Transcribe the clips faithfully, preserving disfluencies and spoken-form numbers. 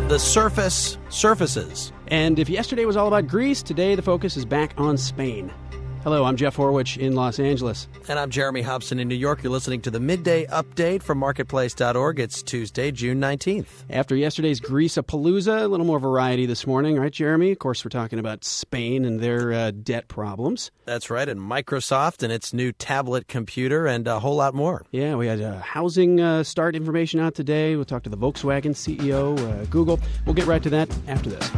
The surface surfaces. And if yesterday was all about Greece, today the focus is back on Spain. Hello, I'm Jeff Horwich in Los Angeles. And I'm Jeremy Hobson in New York. You're listening to the Midday Update from marketplace dot org. It's Tuesday, June nineteenth. After yesterday's Greece-a-palooza, a little more variety this morning, right, Jeremy? Of course, we're talking about Spain and their uh, debt problems. That's right, and Microsoft and its new tablet computer and a whole lot more. Yeah, we had uh, housing uh, start information out today. We'll talk to the Volkswagen C E O, uh, Google. We'll get right to that after this.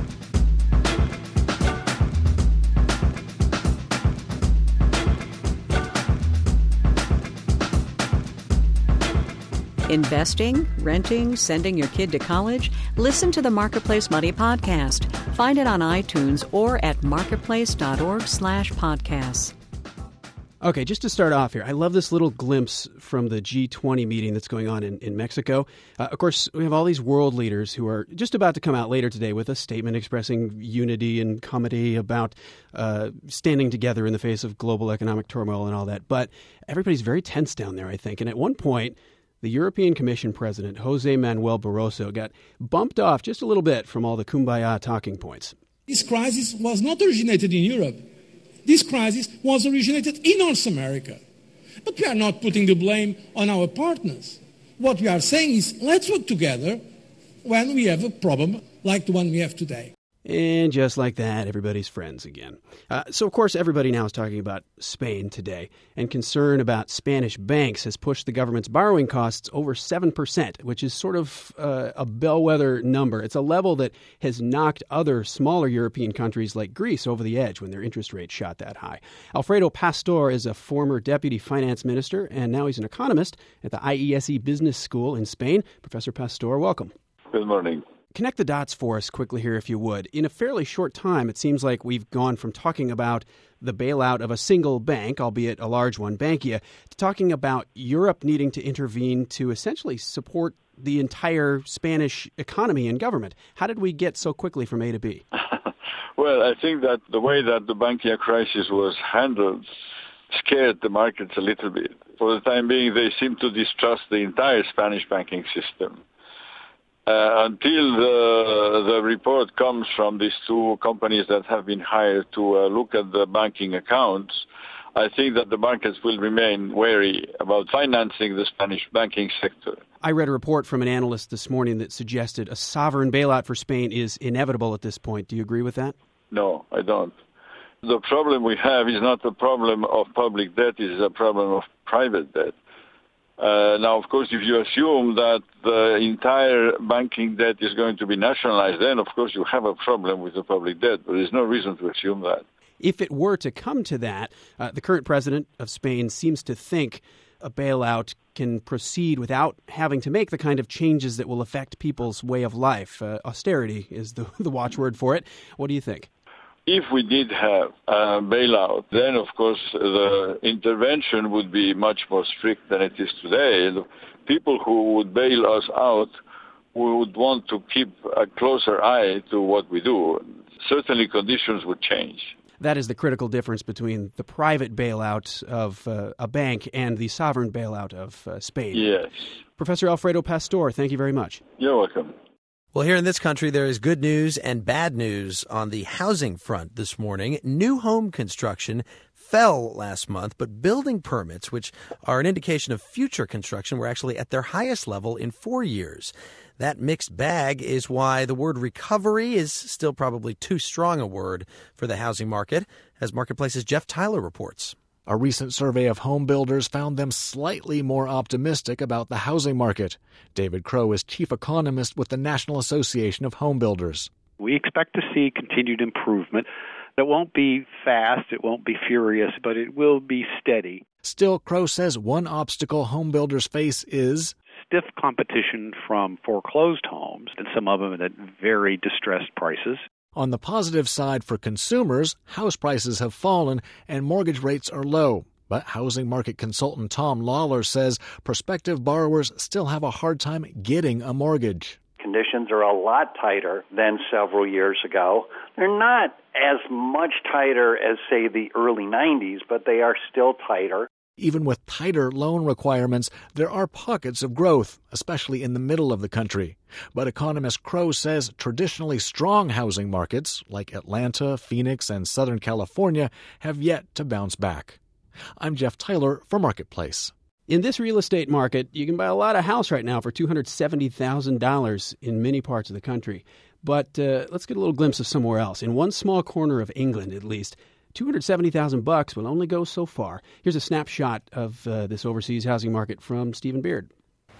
Investing, renting, sending your kid to college? Listen to the Marketplace Money podcast. Find it on iTunes or at marketplace dot org slash podcasts. Okay, just to start off here, I love this little glimpse from the G twenty meeting that's going on in, in Mexico. Uh, of course, we have all these world leaders who are just about to come out later today with a statement expressing unity and comity about uh, standing together in the face of global economic turmoil and all that. But everybody's very tense down there, I think. And at one point, the European Commission President, Jose Manuel Barroso, got bumped off just a little bit from all the kumbaya talking points. This crisis was not originated in Europe. This crisis was originated in North America. But we are not putting the blame on our partners. What we are saying is, let's work together when we have a problem like the one we have today. And just like that, everybody's friends again. Uh, so, of course, everybody now is talking about Spain today. And concern about Spanish banks has pushed the government's borrowing costs over seven percent, which is sort of uh, a bellwether number. It's a level that has knocked other smaller European countries like Greece over the edge when their interest rates shot that high. Alfredo Pastor is a former deputy finance minister, and now he's an economist at the I E S E Business School in Spain. Professor Pastor, welcome. Good morning. Connect the dots for us quickly here, if you would. In a fairly short time, it seems like we've gone from talking about the bailout of a single bank, albeit a large one, Bankia, to talking about Europe needing to intervene to essentially support the entire Spanish economy and government. How did we get so quickly from A to B? Well, I think that the way that the Bankia crisis was handled scared the markets a little bit. For the time being, they seem to distrust the entire Spanish banking system. Uh, until the, the report comes from these two companies that have been hired to uh, look at the banking accounts, I think that the markets will remain wary about financing the Spanish banking sector. I read a report from an analyst this morning that suggested a sovereign bailout for Spain is inevitable at this point. Do you agree with that? No, I don't. The problem we have is not a problem of public debt, it is a problem of private debt. Uh, now, of course, if you assume that the entire banking debt is going to be nationalized, then, of course, you have a problem with the public debt. But there's no reason to assume that. If it were to come to that, uh, the current president of Spain seems to think a bailout can proceed without having to make the kind of changes that will affect people's way of life. Uh, austerity is the, the watchword for it. What do you think? If we did have a bailout, then, of course, the intervention would be much more strict than it is today. The people who would bail us out would want to keep a closer eye to what we do. Certainly conditions would change. That is the critical difference between the private bailout of uh, a bank and the sovereign bailout of uh, Spain. Yes. Professor Alfredo Pastor, thank you very much. You're welcome. Well, here in this country, there is good news and bad news on the housing front this morning. New home construction fell last month, but building permits, which are an indication of future construction, were actually at their highest level in four years. That mixed bag is why the word recovery is still probably too strong a word for the housing market, as Marketplace's Jeff Tyler reports. A recent survey of home builders found them slightly more optimistic about the housing market. David Crow is chief economist with the National Association of Home Builders. We expect to see continued improvement. It won't be fast, it won't be furious, but it will be steady. Still, Crow says one obstacle home builders face is stiff competition from foreclosed homes, and some of them at very distressed prices. On the positive side for consumers, house prices have fallen and mortgage rates are low. But housing market consultant Tom Lawler says prospective borrowers still have a hard time getting a mortgage. Conditions are a lot tighter than several years ago. They're not as much tighter as, say, the early nineties, but they are still tighter. Even with tighter loan requirements, there are pockets of growth, especially in the middle of the country. But economist Crow says traditionally strong housing markets, like Atlanta, Phoenix, and Southern California, have yet to bounce back. I'm Jeff Tyler for Marketplace. In this real estate market, you can buy a lot of house right now for two hundred seventy thousand dollars in many parts of the country. But uh, let's get a little glimpse of somewhere else. In one small corner of England, at least, two hundred seventy thousand bucks will only go so far. Here's a snapshot of uh, this overseas housing market from Stephen Beard.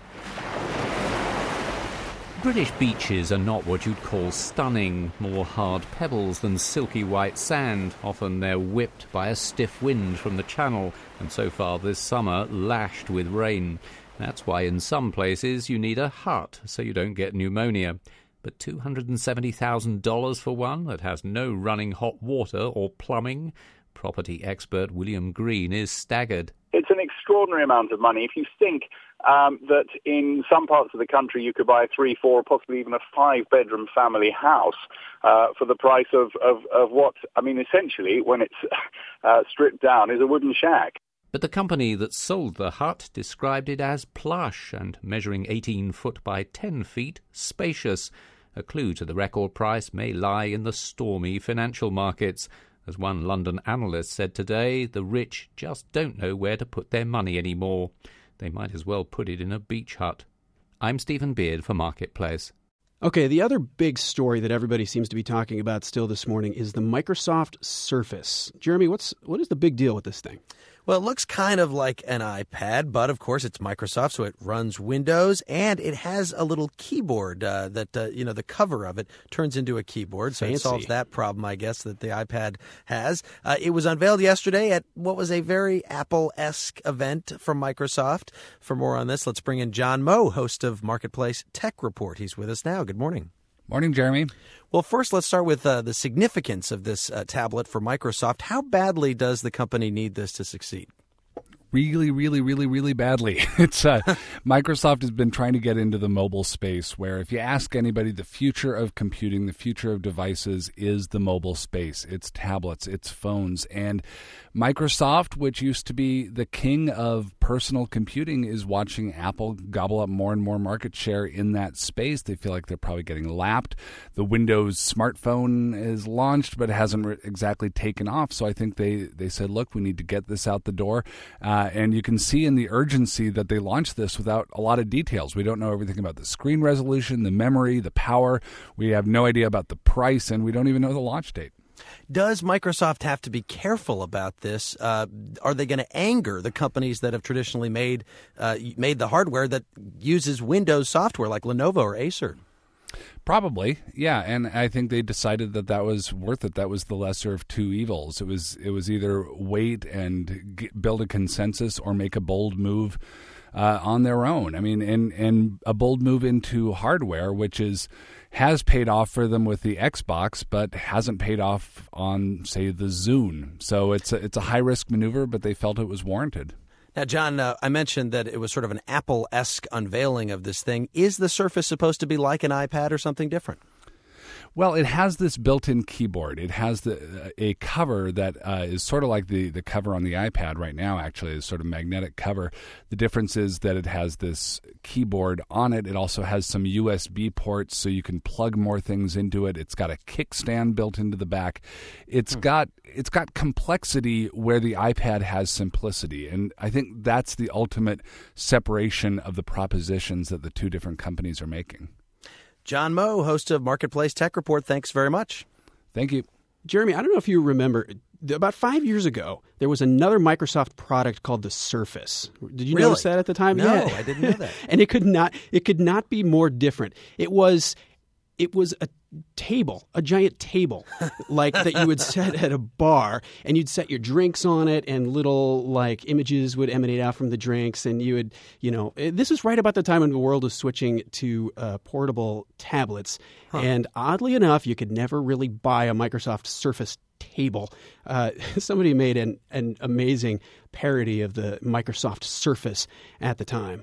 British beaches are not what you'd call stunning, more hard pebbles than silky white sand. Often they're whipped by a stiff wind from the channel, and so far this summer lashed with rain. That's why in some places you need a hut so you don't get pneumonia. But two hundred seventy thousand dollars for one that has no running hot water or plumbing? Property expert William Green is staggered. It's an extraordinary amount of money. If you think um, that in some parts of the country you could buy a three, four, possibly even a five-bedroom family house uh, for the price of, of, of what, I mean, essentially, when it's uh, stripped down, is a wooden shack. But the company that sold the hut described it as plush and measuring eighteen foot by ten feet, spacious. A clue to the record price may lie in the stormy financial markets. As one London analyst said today, the rich just don't know where to put their money anymore. They might as well put it in a beach hut. I'm Stephen Beard for Marketplace. Okay, the other big story that everybody seems to be talking about still this morning is the Microsoft Surface. Jeremy, what's what is the big deal with this thing? Well, it looks kind of like an iPad, but of course it's Microsoft, so it runs Windows, and it has a little keyboard uh, that, uh, you know, the cover of it turns into a keyboard. So Fancy. It solves that problem, I guess, that the iPad has. Uh, it was unveiled yesterday at what was a very Apple-esque event from Microsoft. For more on this, let's bring in John Moe, host of Marketplace Tech Report. He's with us now. Good morning. Morning, Jeremy. Well, first, let's start with uh, the significance of this uh, tablet for Microsoft. How badly does the company need this to succeed? Really, really, really, really badly. It's uh, Microsoft has been trying to get into the mobile space where if you ask anybody, the future of computing, the future of devices is the mobile space. It's tablets, it's phones. And Microsoft, which used to be the king of personal computing, is watching Apple gobble up more and more market share in that space. They feel like they're probably getting lapped. The Windows smartphone is launched, but it hasn't re- exactly taken off. So I think they, they said, look, we need to get this out the door. Uh, Uh, and you can see in the urgency that they launched this without a lot of details. We don't know everything about the screen resolution, the memory, the power. We have no idea about the price, and we don't even know the launch date. Does Microsoft have to be careful about this? Uh, are they going to anger the companies that have traditionally made uh, made the hardware that uses Windows software, like Lenovo or Acer? Probably, yeah, and I think they decided that that was worth it. That was the lesser of two evils. It was it was either wait and get, build a consensus or make a bold move uh, on their own. I mean, and and a bold move into hardware, which is has paid off for them with the Xbox, but hasn't paid off on, say, the Zune. So it's a, it's a high risk maneuver, but they felt it was warranted. Now, John, uh, I mentioned that it was sort of an Apple-esque unveiling of this thing. Is the Surface supposed to be like an iPad or something different? Well, it has this built-in keyboard. It has the a cover that uh, is sort of like the, the cover on the iPad right now, actually, is sort of magnetic cover. The difference is that it has this keyboard on it. It also has some U S B ports, so you can plug more things into it. It's got a kickstand built into the back. It's hmm. got it's got complexity where the iPad has simplicity, and I think that's the ultimate separation of the propositions that the two different companies are making. John Moe, host of Marketplace Tech Report, thanks very much. Thank you. Jeremy, I don't know if you remember, about five years ago, there was another Microsoft product called the Surface. Did you really? notice that at the time? No, yeah. I didn't know that. And it could not it could not be more different. It was it was a table, a giant table, like that you would set at a bar, and you'd set your drinks on it, and little like images would emanate out from the drinks, and you would, you know, this is right about the time when the world was switching to uh, portable tablets, huh. and oddly enough, you could never really buy a Microsoft Surface table. Uh, somebody made an, an amazing parody of the Microsoft Surface at the time.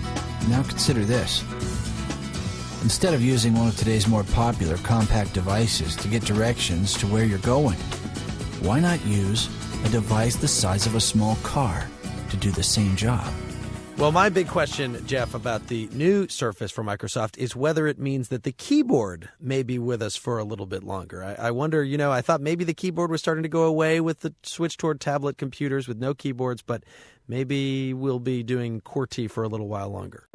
Now consider this. Instead of using one of today's more popular compact devices to get directions to where you're going, why not use a device the size of a small car to do the same job. Well, my big question, Jeff, about the new Surface from Microsoft is whether it means that the keyboard may be with us for a little bit longer. I, I wonder, you know, I thought maybe the keyboard was starting to go away with the switch toward tablet computers with no keyboards, but maybe we'll be doing QWERTY for a little while longer.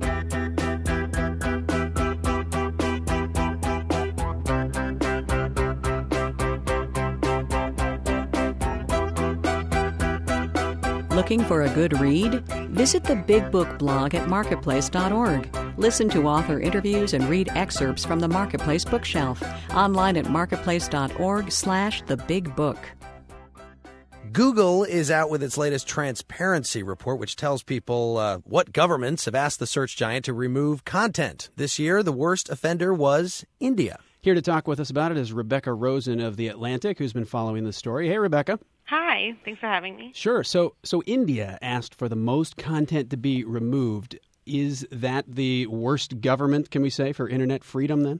Looking for a good read? Visit the Big Book blog at marketplace dot org. Listen to author interviews and read excerpts from the Marketplace bookshelf. Online at marketplace dot org slash the big book. Google is out with its latest transparency report, which tells people uh, what governments have asked the search giant to remove content. This year, the worst offender was India. Here to talk with us about it is Rebecca Rosen of The Atlantic, who's been following the story. Hey, Rebecca. Hi. Thanks for having me. Sure. So, so India asked for the most content to be removed. Is that the worst government, can we say, for internet freedom then?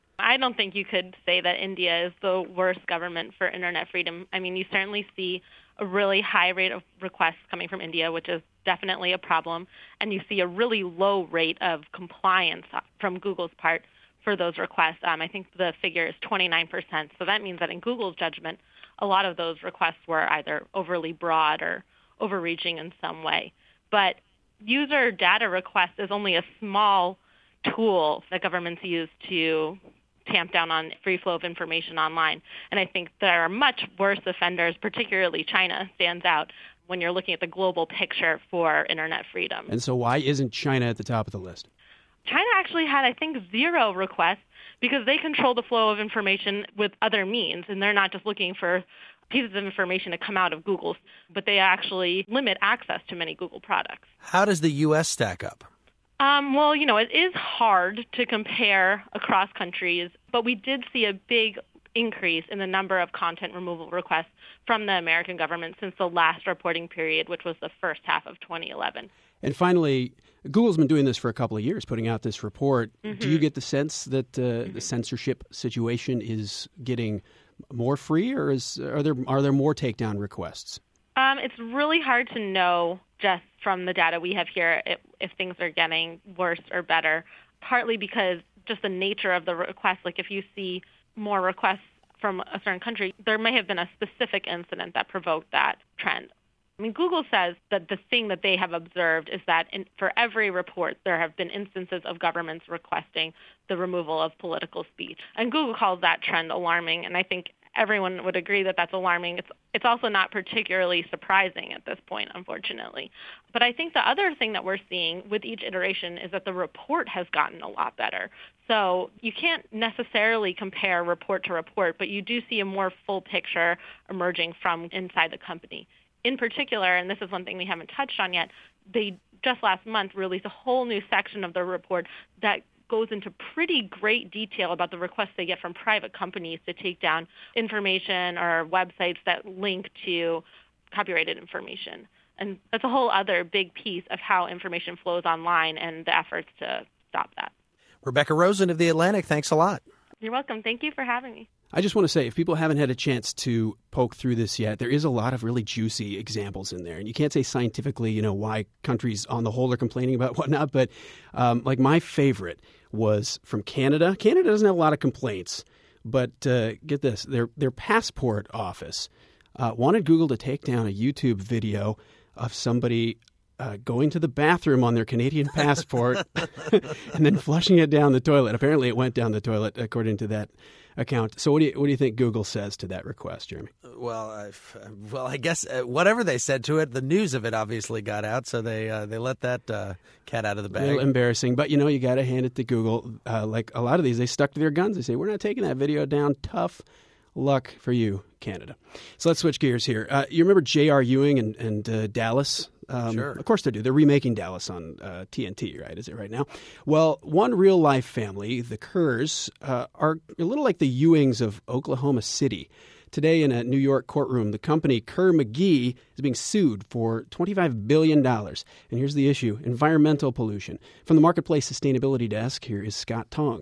I don't think you could say that India is the worst government for internet freedom. I mean, you certainly see a really high rate of requests coming from India, which is definitely a problem. And you see a really low rate of compliance from Google's part for those requests. Um, I think the figure is twenty-nine percent. So that means that in Google's judgment, a lot of those requests were either overly broad or overreaching in some way. But user data request is only a small tool that governments use to tamp down on free flow of information online. And I think there are much worse offenders, particularly China stands out when you're looking at the global picture for internet freedom. And so why isn't China at the top of the list? China actually had, I think, zero requests because they control the flow of information with other means, and they're not just looking for pieces of information to come out of Google, but they actually limit access to many Google products. How does the U S stack up? Um, well, you know, it is hard to compare across countries, but we did see a big increase in the number of content removal requests from the American government since the last reporting period, which was the first half of twenty eleven. And finally, Google's been doing this for a couple of years, putting out this report. Mm-hmm. Do you get the sense that uh, mm-hmm. the censorship situation is getting more free, or is are there are there more takedown requests? Um, it's really hard to know just from the data we have here if, if things are getting worse or better, partly because just the nature of the request. Like if you see more requests from a certain country, there may have been a specific incident that provoked that trend. I mean, Google says that the thing that they have observed is that in, for every report, there have been instances of governments requesting the removal of political speech. And Google calls that trend alarming, and I think everyone would agree that that's alarming. It's it's also not particularly surprising at this point, unfortunately. But I think the other thing that we're seeing with each iteration is that the report has gotten a lot better. So you can't necessarily compare report to report, but you do see a more full picture emerging from inside the company. In particular, and this is one thing we haven't touched on yet, they just last month released a whole new section of the report that goes into pretty great detail about the requests they get from private companies to take down information or websites that link to copyrighted information. And that's a whole other big piece of how information flows online and the efforts to stop that. Rebecca Rosen of The Atlantic, thanks a lot. You're welcome. Thank you for having me. I just want to say, if people haven't had a chance to poke through this yet, there is a lot of really juicy examples in there. And you can't say scientifically, you know, why countries on the whole are complaining about whatnot. But um, like my favorite was from Canada. Canada doesn't have a lot of complaints. But uh, get this, their, their passport office uh, wanted Google to take down a YouTube video of somebody Uh, going to the bathroom on their Canadian passport and then flushing it down the toilet. Apparently, it went down the toilet, according to that account. So, what do you what do you think Google says to that request, Jeremy? Well, I've, well, I guess uh, whatever they said to it, the news of it obviously got out, so they uh, they let that uh, cat out of the bag. A little embarrassing, but you know, you got to hand it to Google. Uh, like a lot of these, they stuck to their guns. They say, "We're not taking that video down." Tough luck for you, Canada. So let's switch gears here. Uh, you remember J R. Ewing and, and uh, Dallas? Um, sure. Of course they do. They're remaking Dallas on uh, T N T, right? Is it right now? Well, one real-life family, the Kerrs, uh, are a little like the Ewings of Oklahoma City. Today in a New York courtroom, the company Kerr-McGee is being sued for twenty-five billion dollars. And here's the issue, environmental pollution. From the Marketplace Sustainability Desk, here is Scott Tong.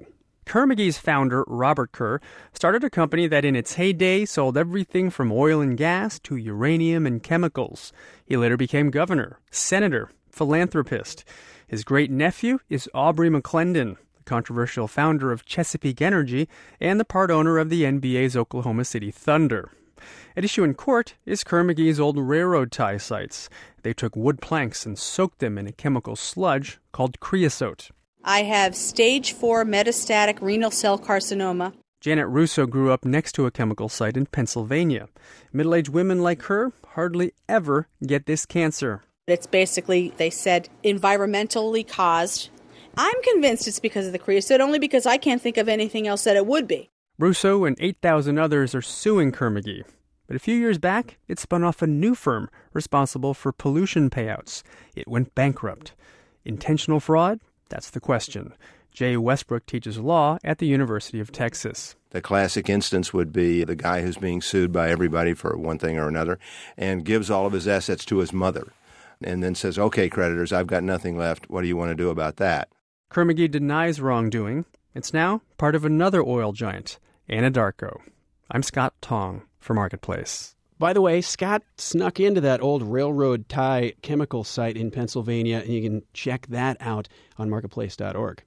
Kerr-McGee's founder, Robert Kerr, started a company that in its heyday sold everything from oil and gas to uranium and chemicals. He later became governor, senator, philanthropist. His great-nephew is Aubrey McClendon, the controversial founder of Chesapeake Energy and the part owner of the N B A's Oklahoma City Thunder. At issue in court is Kerr-McGee's old railroad tie sites. They took wood planks and soaked them in a chemical sludge called creosote. I have stage four metastatic renal cell carcinoma. Janet Russo grew up next to a chemical site in Pennsylvania. Middle-aged women like her hardly ever get this cancer. It's basically, they said, environmentally caused. I'm convinced it's because of the creosote, only because I can't think of anything else that it would be. Russo and eight thousand others are suing Kerr-McGee. But a few years back, it spun off a new firm responsible for pollution payouts. It went bankrupt. Intentional fraud? That's the question. Jay Westbrook teaches law at the University of Texas. The classic instance would be the guy who's being sued by everybody for one thing or another and gives all of his assets to his mother and then says, okay, creditors, I've got nothing left. What do you want to do about that? Kerr-McGee denies wrongdoing. It's now part of another oil giant, Anadarko. I'm Scott Tong for Marketplace. By the way, Scott snuck into that old railroad tie chemical site in Pennsylvania, and you can check that out on marketplace dot org.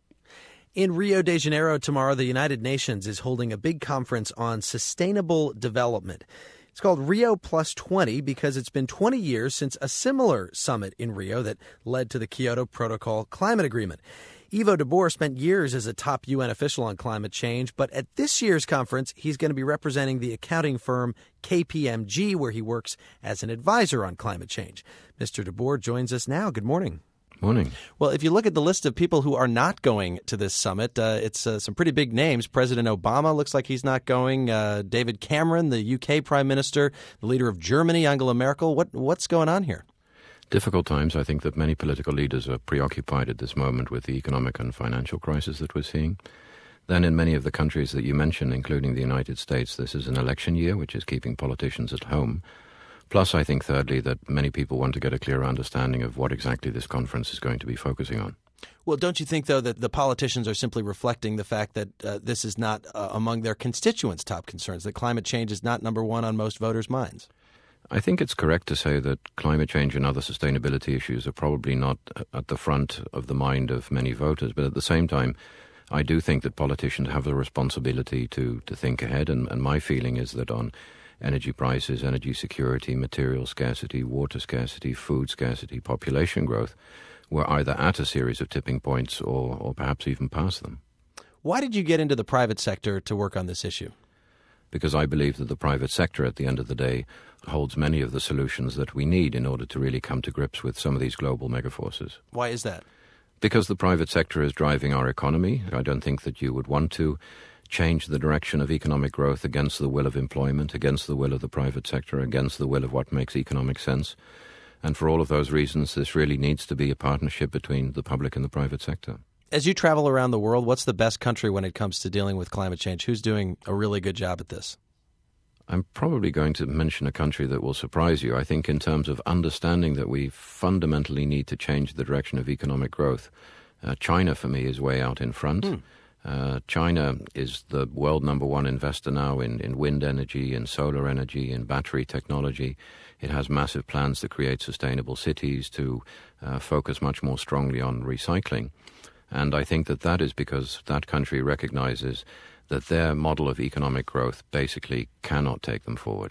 In Rio de Janeiro tomorrow, the United Nations is holding a big conference on sustainable development. It's called Rio Plus twenty because it's been twenty years since a similar summit in Rio that led to the Kyoto Protocol climate agreement. Ivo de Boer spent years as a top U N official on climate change, but at this year's conference, he's going to be representing the accounting firm K P M G, where he works as an advisor on climate change. Mister de Boer joins us now. Good morning. Morning. Well, if you look at the list of people who are not going to this summit, uh, it's uh, some pretty big names. President Obama looks like he's not going. Uh, David Cameron, the U K Prime Minister, the leader of Germany, Angela Merkel. What what's going on here? Difficult times. I think that many political leaders are preoccupied at this moment with the economic and financial crisis that we're seeing. Then in many of the countries that you mentioned, including the United States, this is an election year, which is keeping politicians at home. Plus, I think, thirdly, that many people want to get a clearer understanding of what exactly this conference is going to be focusing on. Well, don't you think, though, that the politicians are simply reflecting the fact that uh, this is not uh, among their constituents' top concerns, that climate change is not number one on most voters' minds? I think it's correct to say that climate change and other sustainability issues are probably not at the front of the mind of many voters. But at the same time, I do think that politicians have the responsibility to, to think ahead. And, and my feeling is that on energy prices, energy security, material scarcity, water scarcity, food scarcity, population growth, we're either at a series of tipping points or, or perhaps even past them. Why did you get into the private sector to work on this issue? Because I believe that the private sector, at the end of the day, holds many of the solutions that we need in order to really come to grips with some of these global megaforces. Why is that? Because the private sector is driving our economy. I don't think that you would want to change the direction of economic growth against the will of employment, against the will of the private sector, against the will of what makes economic sense. And for all of those reasons, this really needs to be a partnership between the public and the private sector. As you travel around the world, what's the best country when it comes to dealing with climate change? Who's doing a really good job at this? I'm probably going to mention a country that will surprise you. I think in terms of understanding that we fundamentally need to change the direction of economic growth, uh, China, for me, is way out in front. Hmm. Uh, China is the world number one investor now in, in wind energy, in solar energy, in battery technology. It has massive plans to create sustainable cities, to uh, focus much more strongly on recycling. And I think that that is because that country recognizes that their model of economic growth basically cannot take them forward.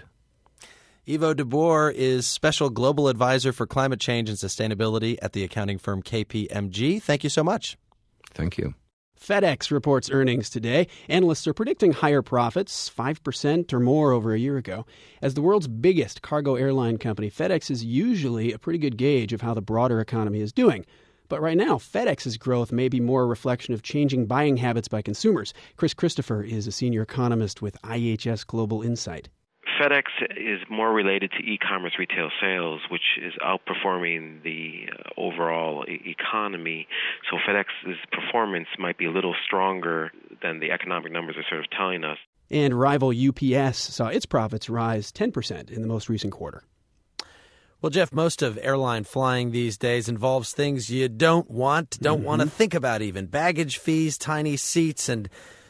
Ivo de Boer is Special Global Advisor for Climate Change and Sustainability at the accounting firm K P M G. Thank you so much. Thank you. FedEx reports earnings today. Analysts are predicting higher profits, five percent or more over a year ago. As the world's biggest cargo airline company, FedEx is usually a pretty good gauge of how the broader economy is doing. But right now, FedEx's growth may be more a reflection of changing buying habits by consumers. Chris Christopher is a senior economist with I H S Global Insight. FedEx is more related to e-commerce retail sales, which is outperforming the overall e- economy. So FedEx's performance might be a little stronger than the economic numbers are sort of telling us. And rival U P S saw its profits rise ten percent in the most recent quarter. Well, Jeff, most of airline flying these days involves things you don't want, don't mm-hmm. want to think about even. Baggage fees, tiny seats, and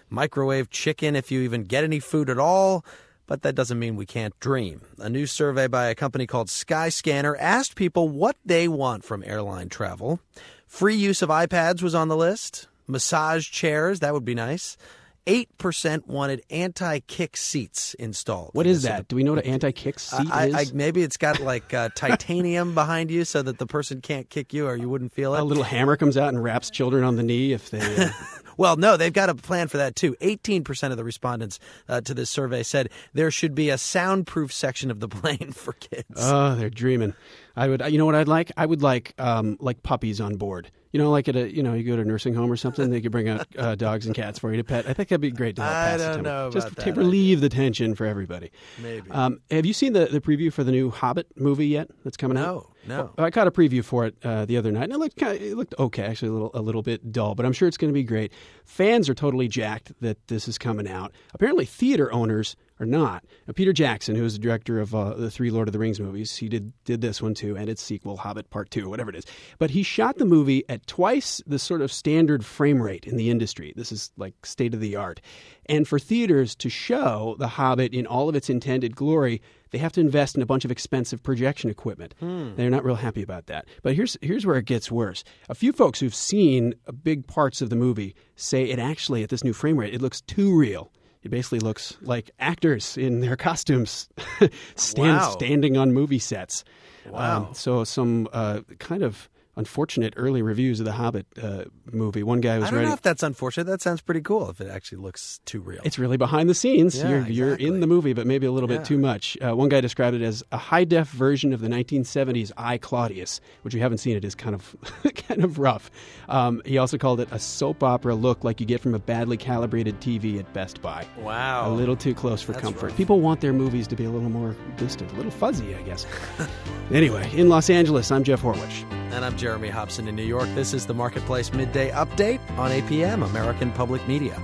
microwave chicken if you even get any food at all. But that doesn't mean we can't dream. A new survey by a company called Skyscanner asked people what they want from airline travel. Free use of iPads was on the list. Massage chairs, that would be nice. eight percent wanted anti-kick seats installed. What is that? Do we know what an anti-kick seat I, is? I, maybe it's got like uh, titanium behind you so that the person can't kick you or you wouldn't feel it. A little hammer comes out and wraps children on the knee if they... Uh... Well, no, they've got a plan for that, too. eighteen percent of the respondents uh, to this survey said there should be a soundproof section of the plane for kids. Oh, they're dreaming. I would, you know what I'd like? I would like um, like puppies on board. You know, like at a, you know, you go to a nursing home or something, they could bring out uh, dogs and cats for you to pet. I think that'd be great to help I pass don't the time. know Just about to that relieve the tension for everybody. Maybe. Um, have you seen the, the preview for the new Hobbit movie yet? That's coming No, out. no. Well, I caught a preview for it uh, the other night, and it looked kind of, it looked okay, actually a little a little bit dull, but I'm sure it's going to be great. Fans are totally jacked that this is coming out. Apparently, theater owners are not. Now, Peter Jackson, who is the director of uh, the three Lord of the Rings movies, he did did this one too, and its sequel, Hobbit Part Two, whatever it is. But he shot the movie at twice the sort of standard frame rate in the industry. This is like state of the art. And for theaters to show The Hobbit in all of its intended glory, they have to invest in a bunch of expensive projection equipment. Hmm. They're not real happy about that. But here's here's where it gets worse. A few folks who've seen big parts of the movie say it actually, at this new frame rate, it looks too real. It basically looks like actors in their costumes stand, Wow. standing on movie sets. Wow. Um, so some uh, kind of unfortunate early reviews of the Hobbit uh, movie. One guy was I don't writing... know if that's unfortunate. That sounds pretty cool if it actually looks too real. It's really behind the scenes. Yeah, you're, you're in the movie, but maybe a little Yeah. bit too much. Uh, one guy described it as a high-def version of the nineteen seventies I, Claudius, which you haven't seen it is kind of kind of rough. Um, he also called it a soap opera look like you get from a badly calibrated T V at Best Buy. Wow. A little too close for That's comfort. rough. People want their movies to be a little more distant, a little fuzzy, I guess. Anyway, in Los Angeles, I'm Jeff Horwich. And I'm Jeremy Hobson in New York. This is the Marketplace Midday Update on A P M, American Public Media.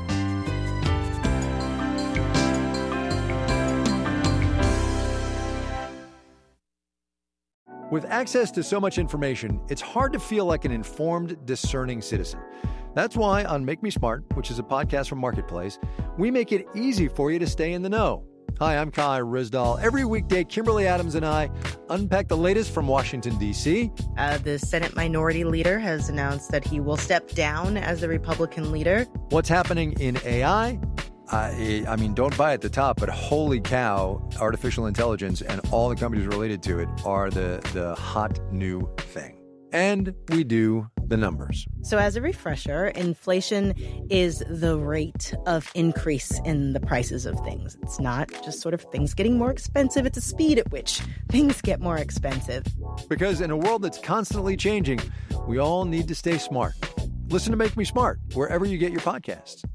With access to so much information, it's hard to feel like an informed, discerning citizen. That's why on Make Me Smart, which is a podcast from Marketplace, we make it easy for you to stay in the know. Hi, I'm Kai Rizdal. Every weekday, Kimberly Adams and I unpack the latest from Washington, D C Uh, the Senate Minority Leader has announced that he will step down as the Republican leader. What's happening in A I? I, I mean, don't buy at the top, but holy cow, artificial intelligence and all the companies related to it are the, the hot new thing. And we do the numbers. So as a refresher, inflation is the rate of increase in the prices of things. It's not just sort of things getting more expensive. It's the speed at which things get more expensive. Because in a world that's constantly changing, we all need to stay smart. Listen to Make Me Smart wherever you get your podcasts.